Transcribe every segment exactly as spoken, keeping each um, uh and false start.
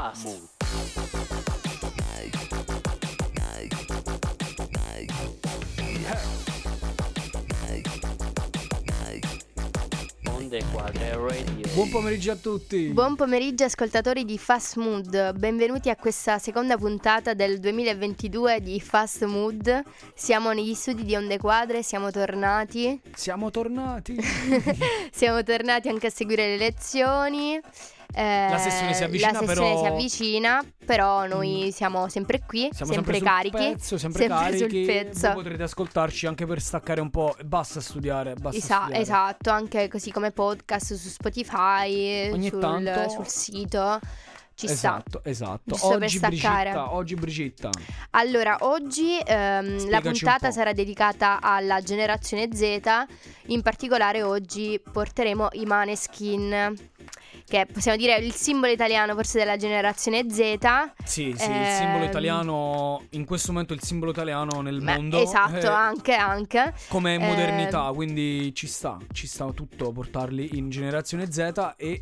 Fast Mood. Onde Quadre Radio. Buon pomeriggio a tutti. Buon pomeriggio ascoltatori di Fast Mood. Benvenuti a questa seconda puntata del duemilaventidue di Fast Mood. Siamo negli studi di Onde Quadre, siamo tornati. Siamo tornati. Siamo tornati anche a seguire le lezioni. Eh, la sessione si avvicina, la sessione però... si avvicina, però noi mm. siamo sempre qui, siamo sempre, sempre carichi, sul pezzo, sempre, sempre carichi. sul pezzo. Voi potrete ascoltarci anche per staccare un po'. Basta studiare, basta Esa- studiare. Esatto, anche così come podcast su Spotify, ogni sul, tanto sul sito. Ci esatto, sta. esatto. Giusto Oggi per staccare. Brigitta, oggi Brigitta. Allora, oggi ehm, la puntata sarà dedicata alla generazione Z. In particolare oggi porteremo i Maneskin, che possiamo dire il simbolo italiano forse della generazione Z. Sì, sì, eh, il simbolo italiano, in questo momento il simbolo italiano nel beh, mondo. Esatto, eh, anche, anche. Come eh, modernità, quindi ci sta, ci sta tutto portarli in generazione Z e...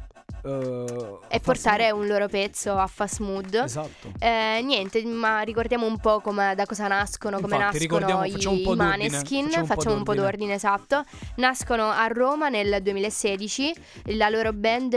Uh, e portare un loro pezzo a Fast Mood. Esatto. Eh, niente, ma ricordiamo un po' come, da cosa nascono, come Infatti, nascono i, facciamo un po' i Maneskin. Facciamo, facciamo un po' d'ordine, esatto. Nascono a Roma nel duemilasedici. La loro band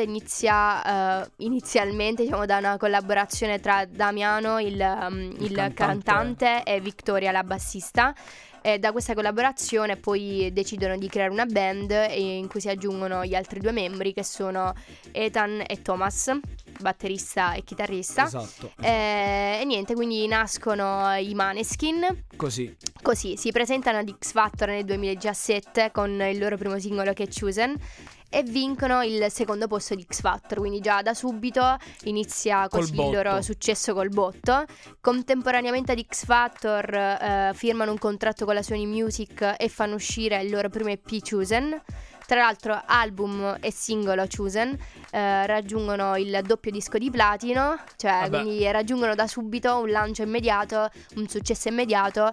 inizia uh, inizialmente, diciamo, da una collaborazione tra Damiano, il, um, il, il cantante. cantante, e Victoria, la bassista. E da questa collaborazione poi decidono di creare una band in cui si aggiungono gli altri due membri, che sono Ethan e Thomas, batterista e chitarrista. Esatto, esatto. E, e niente, quindi nascono i Maneskin. Così. Così si presentano ad X Factor nel duemiladiciassette con il loro primo singolo, che è Chosen, e vincono il secondo posto di X Factor, quindi già da subito inizia così il loro successo col botto. Contemporaneamente ad X Factor eh, firmano un contratto con la Sony Music e fanno uscire il loro primo E P, Chosen. Tra l'altro album e singolo Chosen eh, raggiungono il doppio disco di platino, cioè Vabbè. quindi raggiungono da subito un lancio immediato, un successo immediato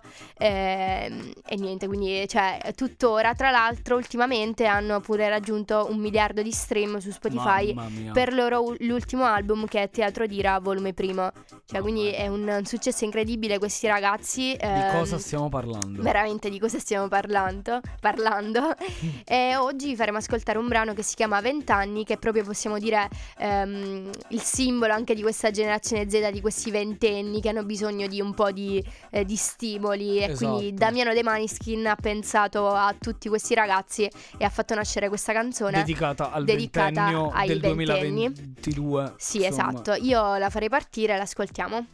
eh, e niente, quindi cioè tuttora, tra l'altro ultimamente hanno pure raggiunto un miliardo di stream su Spotify per loro l'ultimo album, che è Teatro d'Ira volume primo, cioè quindi è un, un successo incredibile. Questi ragazzi ehm, di cosa stiamo parlando? Veramente di cosa stiamo parlando parlando e oggi vi faremo ascoltare un brano che si chiama Vent'anni, che proprio possiamo dire ehm, il simbolo anche di questa generazione Z, di questi ventenni che hanno bisogno di un po' di, eh, di stimoli. E esatto. Quindi Damiano De Maneskin ha pensato a tutti questi ragazzi e ha fatto nascere questa canzone dedicata al dedicata ventennio ai del ventenni. duemilaventidue. Sì, insomma. esatto. Io la farei partire, l'ascoltiamo.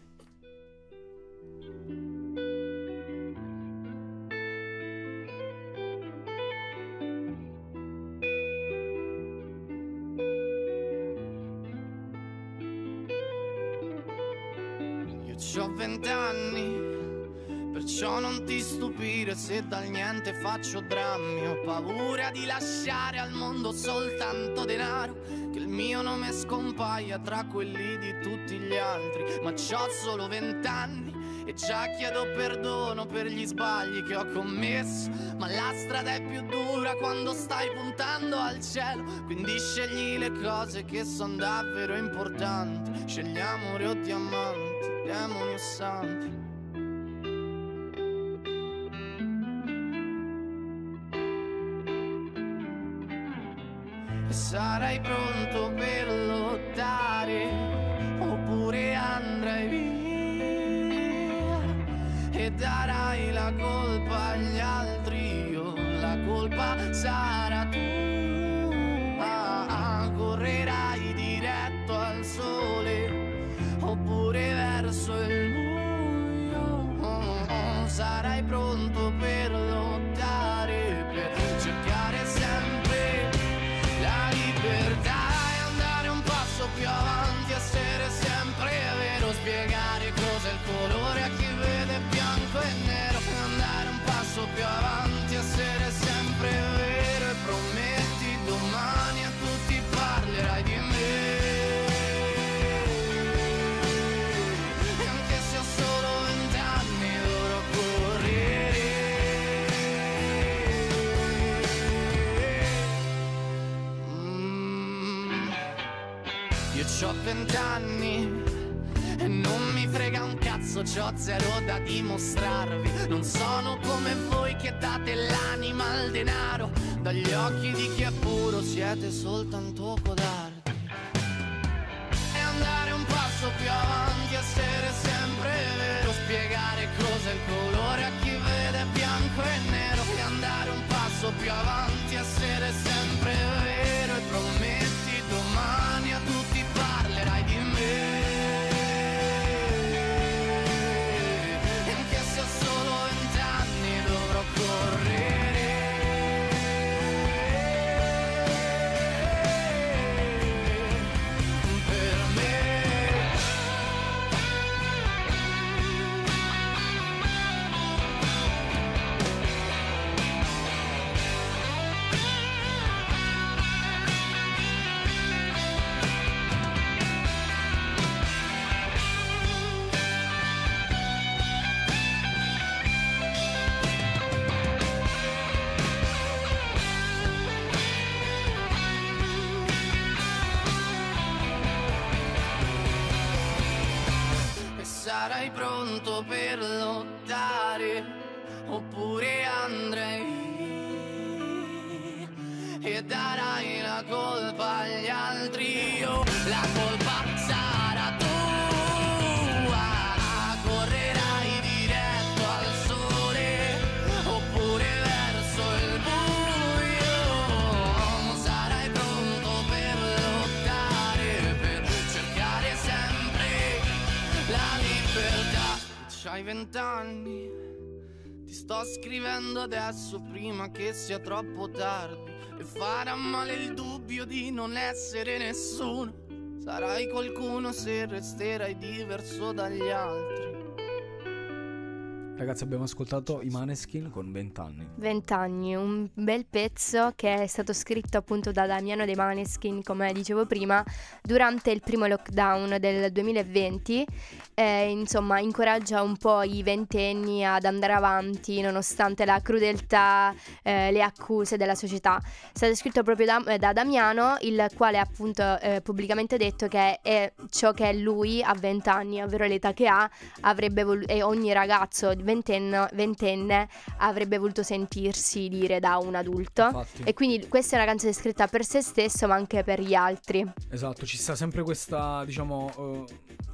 C'ho vent'anni, perciò non ti stupire se dal niente faccio drammi. Ho paura di lasciare al mondo soltanto denaro, che il mio nome scompaia tra quelli di tutti gli altri. Ma c'ho solo vent'anni e già chiedo perdono per gli sbagli che ho commesso. Ma la strada è più dura quando stai puntando al cielo, quindi scegli le cose che sono davvero importanti. Scegli amore o diamanti, demoni o santi. E sarai pronto per lottare, oppure andrai via e darai la colpa agli altri. Io la colpa sarà tua. Correrai diretto al sole, oppure verso il buio. Sarai pronto per lottare, per cercare sempre la libertà e andare un passo più avanti, essere sempre vero, spiegare cos'è il colore a chi vede bianco e nero, e andare un passo più avanti, essere sempre vero, e prometti domani a tutti parlerai di me. C'ho vent'anni E non mi frega un cazzo, c'ho zero da dimostrarvi. Non sono come voi che date l'anima al denaro. Dagli occhi di chi è puro siete soltanto codardi. E andare un passo più avanti, essere sempre vero, spiegare cos'è il colore a chi vede bianco e nero. E andare un passo più avanti, essere sempre vero, e prometti domani a tutti parlerai di me. Sarai pronto per lottare, oppure andrei e darai la colpa agli altri. Io la colpa sarà tua, correrai diretto al sole, oppure verso il buio. Sarai pronto per lottare, per cercare sempre la libertà. C'hai vent'anni, ti sto scrivendo adesso prima che sia troppo tardi. E farà male il dubbio di non essere nessuno. Sarai qualcuno se resterai diverso dagli altri. Ragazzi, abbiamo ascoltato i Maneskin con vent'anni. vent'anni, un bel pezzo che è stato scritto appunto da Damiano dei Maneskin, come dicevo prima, durante il primo lockdown del duemilaventi. Eh, insomma, incoraggia un po' i ventenni ad andare avanti nonostante la crudeltà, eh, le accuse della società. È stato scritto proprio da, eh, da Damiano, il quale appunto eh, pubblicamente detto che è ciò che lui a vent'anni, ovvero l'età che ha, avrebbe vol- e ogni ragazzo ventenne, ventenne avrebbe voluto sentirsi dire da un adulto. Infatti. E quindi questa è una canzone scritta per se stesso ma anche per gli altri. Esatto, ci sta sempre questa, diciamo, uh,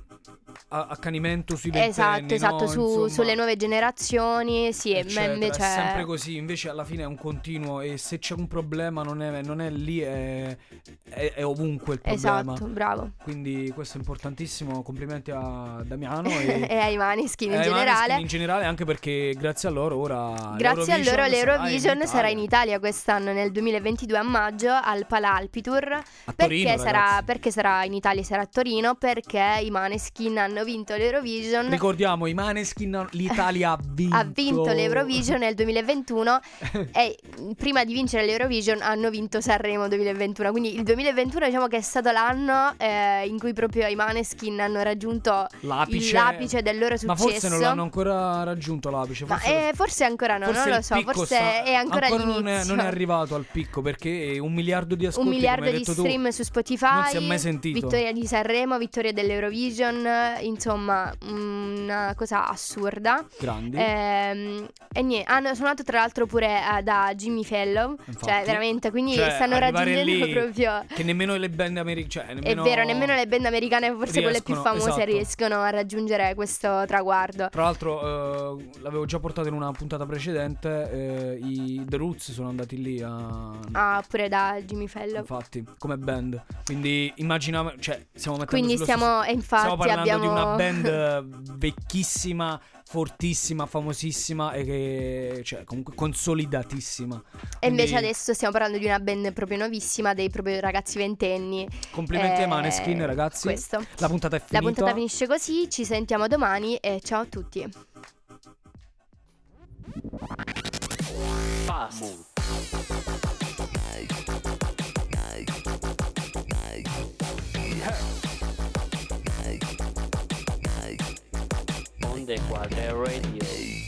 accanimento sui ventenni. Esatto, esatto, no? su, Insomma, sulle nuove generazioni, sì, ma invece è sempre così. Invece alla fine è un continuo, e se c'è un problema non è, non è lì, è, è, è ovunque il problema. Esatto, bravo. Quindi questo è importantissimo. Complimenti a Damiano e, e ai Maneskin in ai generale. Maneskin in generale, anche perché grazie a loro ora Grazie a loro l'Eurovision sarà, sarà in Italia quest'anno nel duemilaventidue a maggio al Palalpitour. a Perché Torino, sarà, ragazzi. perché sarà in Italia, sarà a Torino, perché i Maneskin hanno vinto l'Eurovision. Ricordiamo, i Maneskin, l'Italia ha vinto. Ha vinto l'Eurovision nel duemilaventuno e prima di vincere l'Eurovision hanno vinto Sanremo duemilaventuno. Quindi il duemilaventuno diciamo che è stato l'anno eh, in cui proprio i Maneskin hanno raggiunto l'apice, l'apice del loro successo. Ma forse non l'hanno ancora raggiunto l'apice. Forse, Ma, eh, forse ancora no, forse non lo so. Forse sta, è ancora, ancora all'inizio. Non è, non è arrivato al picco, perché un miliardo di ascolti, un miliardo come hai di detto stream tu, su Spotify. non si è mai sentito. Vittoria di Sanremo, vittoria dell'Eurovision. Insomma, una cosa assurda. Grandi. Ehm, e niente, hanno suonato tra l'altro pure uh, da Jimmy Fallon. Infatti. Cioè veramente, quindi Cioè, stanno raggiungendo lì, proprio. Che nemmeno le band americane, cioè, nemmeno... È vero, nemmeno le band americane, forse riescono, quelle più famose, esatto. riescono a raggiungere questo traguardo. Tra l'altro uh, l'avevo già portato in una puntata precedente, uh, i The Roots sono andati lì a... Ah, pure da Jimmy Fallon. Infatti, come band. Quindi immaginiamo, cioè stiamo mettendo Quindi sullo stiamo, stesso... e infatti stiamo parlando abbiamo... di una band vecchissima, fortissima, famosissima e che, cioè, comunque consolidatissima. E Quindi, invece adesso stiamo parlando di una band proprio nuovissima, dei proprio ragazzi ventenni. complimenti Eh, ai Maneskin, ragazzi. Questo. La puntata è finita. La puntata finisce così, ci sentiamo domani e ciao a tutti. Fast. Onde Quadre Radio.